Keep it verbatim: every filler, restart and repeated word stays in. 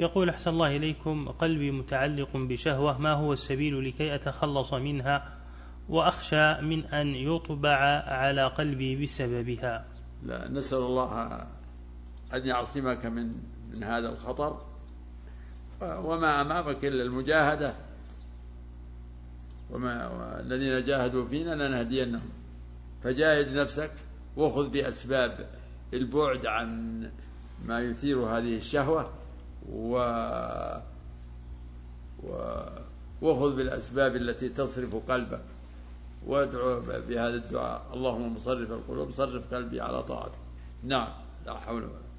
يقول أحسن الله إليكم، قلبي متعلق بشهوة، ما هو السبيل لكي أتخلص منها وأخشى من أن يطبع على قلبي بسببها؟ لا، نسأل الله أن يعصمك من من هذا الخطر، وما أمامك إلا المجاهدة، وما الذين جاهدوا فينا لنهدينهم، فجاهد نفسك وخذ بأسباب البعد عن ما يثير هذه الشهوة، و وخذ بالأسباب التي تصرف قلبك، وادعو بهذا الدعاء: اللهم مصرف القلوب صرف قلبي على طاعتك. نعم، لا حول ولا قوة.